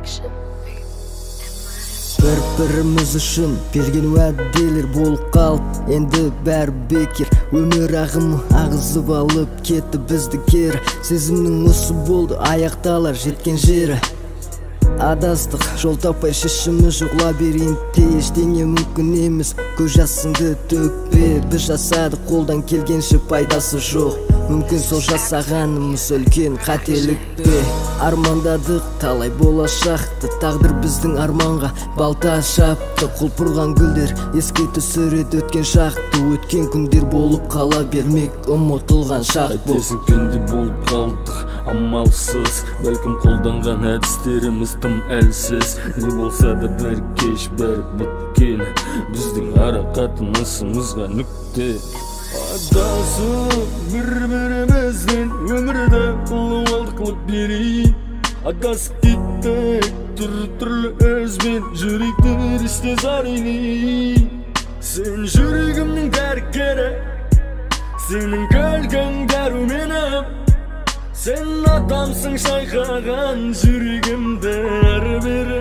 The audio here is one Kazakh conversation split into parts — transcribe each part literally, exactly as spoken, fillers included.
Bir-birimiz үшін берген уәделер болып қалып, енді бәрі бекер. Өмір ағымы ағызып алып кетті бізді кері. Сезімнің осы болды, аяқталар жеткен жері. Адастық, жол таппай шешімі жоқ лабиринтте. Ештеңе мүмкін емес, көз жасыңды төкпе. Біз жасадық, қолдан келгенше пайдасы жоқ. Мүмкін сол жасағанымыз үлкен қателік пе. Армандадық талай болашақты, тағдыр біздің арманға балта шапты. Құлпырған гүлдер еске түсіреді өткен шақты. Өткен күндер болып қала бермек, ұмытылған шақ бұл. Қайтесің күнде болып қалдық амалсыз, бәлкім қолданған әдістеріміз тым әлсіз. Не болса да бір кеш бәрі біткен, біздің ара қатынасымызға нүкте. Адасып бір-бірімізден өмірді қылып қылып берейін. Адасып кеттік түрлі өзбен, жүректер істез арайын. Сен жүрегімнің дәрігері, сенің күлгің дәруменім. Сен адамсың шайқаған жүрегімді әрі-бері.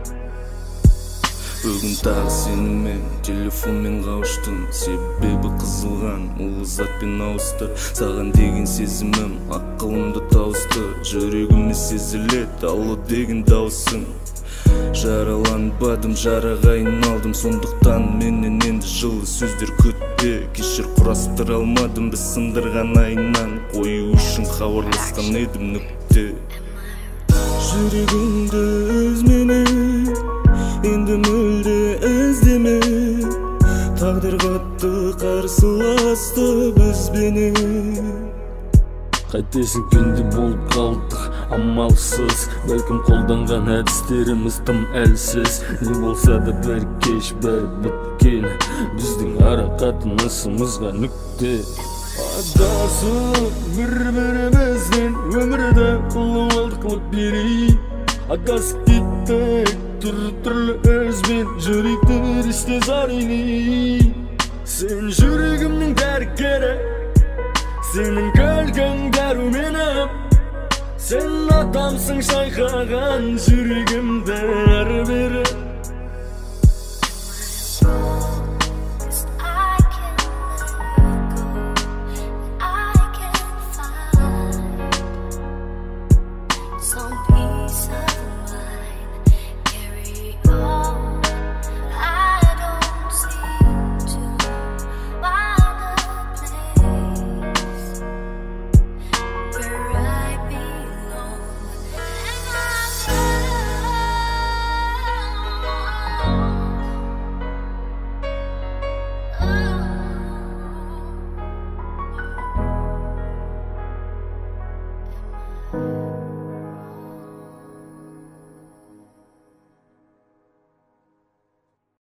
Бүгін тағы сенімен телефонмен қауыштым, себебі қызылған улы затпен ауысты. Саған деген сезімім ақылымды тауысты, жүрегіме сезіледі алло деген дауысың. Жараланбадым, жараға айналдым, сондықтан менен енді жылы сөздер күтпе. Кешір құрастыра алмадым біз сындырған айынан, қою үшін хабарласқан едім нүкте. Жүрегімді өзменен енді мүлде іздеме, тағдыр қатты қарсыласты бізбенен. Қайтесің күнде болып қалдық амалсыз, бәлкім қолданған әдістеріміз тым әлсіз. Не болса да бір кеш бәрі біткен, біздің ара қатынасымызға нүкте. Адасып бір-бірімізден өмірді қылып қылып берейін. Адасып кеттік түрлі өзбен, жүректер істез арайын. Сен жүрегімнің дәрігері, сенің күлгің дәруменім. Сен адамсың шайқаған жүрегімді әрі-бері.